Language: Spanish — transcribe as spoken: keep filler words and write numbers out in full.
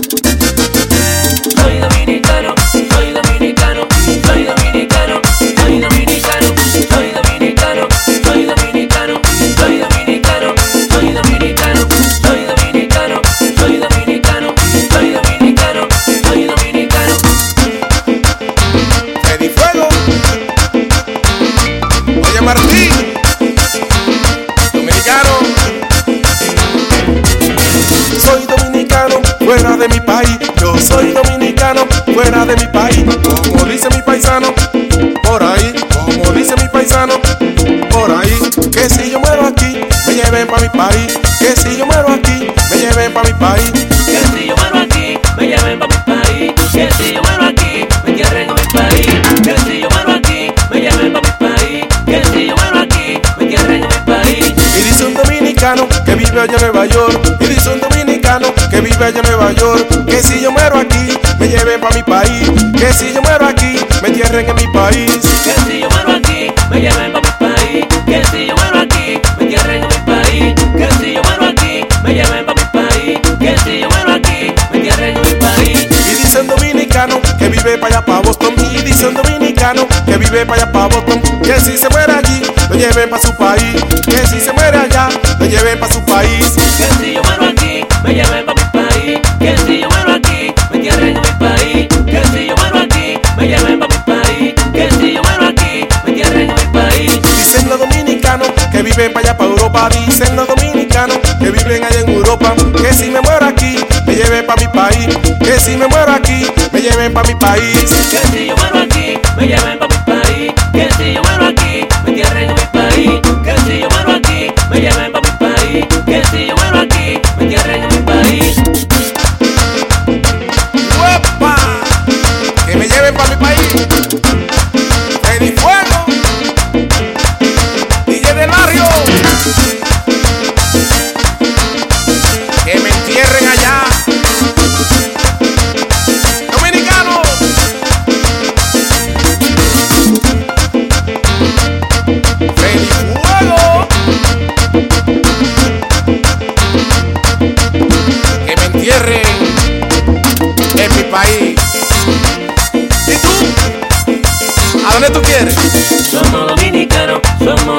Soy dominicano, soy dominicano, soy dominicano, soy dominicano, soy dominicano, soy dominicano, soy dominicano, soy dominicano, soy dominicano, soy dominicano, soy dominicano, soy dominicano. Eddie Fuego, oye Martín, dominicano. Soy dominicano, fuera de mi país. Yo soy dominicano, fuera de mi país. Como dice mi paisano, por ahí. Como dice mi paisano, por ahí. Que si yo muero aquí, me lleven pa' mi país. Que si yo muero aquí, me lleven pa' mi país. Que si yo muero aquí, me lleven pa' mi país. Que si yo muero aquí, me entierren en mi país. Que si yo muero aquí, me lleven pa' mi país. Que si yo muero aquí, me entierren en mi país. Y dice un dominicano que vive allá en Nueva York. Y dice un dominicano que vive allá en Nueva York. Que si yo muero aquí, me lleven pa' mi país. Que si yo muero aquí, me entierren en mi país. Que si yo muero aquí, me lleven pa' mi país. Que si yo muero aquí, me entierren en mi país. Que si yo muero aquí, me lleven pa' mi país. Que si yo muero aquí, me entierren en mi país. Y dice un dominicano que vive pa' allá pa' Boston. Y dice un dominicano que vive pa' allá pa' Boston. Que si se muere allí, lo lleven pa' su país. Que si se muere allá, lo lleven pa' su país. Que si yo muero aquí, me lleven pa' mi país. Que si yo muero aquí, me entierren en mi país. Que si yo muero aquí, me lleven pa' mi país. Que si yo muero aquí, me entierren en mi país. Dicen los dominicanos que viven pa' allá pa' Europa. Dicen los dominicanos que viven allá en Europa. Que si me muero aquí, me lleven pa' mi país. Que si me muero aquí, me lleven pa' mi país. Que si yo muero aquí, me lleven pa' mi país. Que si yo muero aquí, me entierren en mi país. Que si yo muero aquí, me lleven pa' mi país. Que si yo muero aquí, me entierren en mi país. ¡Uepa! Que me lleven pa' mi país. Eddie Fuego, D J del barrio. Que me entierren allá. Dominicano. Eddie Fuego. Que me entierren en mi país. ¿Y tú? ¿A dónde tú quieres? Somos dominicanos, somos